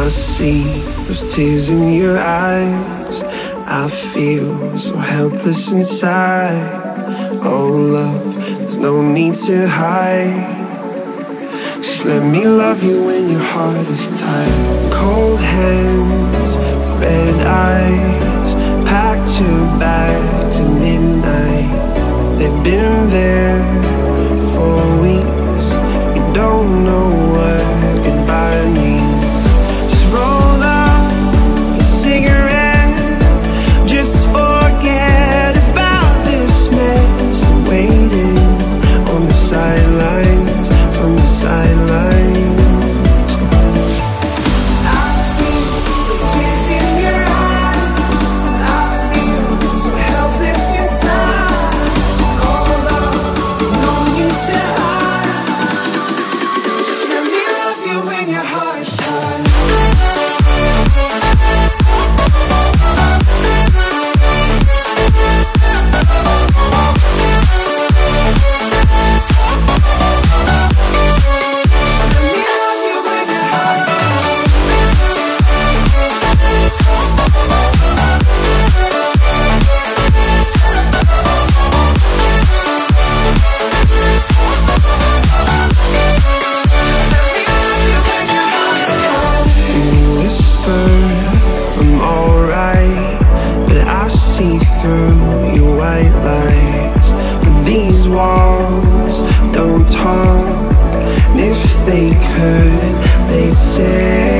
I see those tears in your eyes. I feel so helpless inside. Oh love, there's no need to hide. Just let me love you when your heart is tired. Cold hands, red eyes, packed your bags at midnight. They've been there for weeks. You don't know what goodbye means. Just roll up a cigarette, just forget about this mess. I'm waiting on the sidelines, from the sidelines. I see those tears in your eyes. I feel so helpless inside. Oh love, there's no need to hide. Just let me love you when your heart is tired. I'm alright, but I see through your white lies. But these walls don't talk, and if they could, they'd say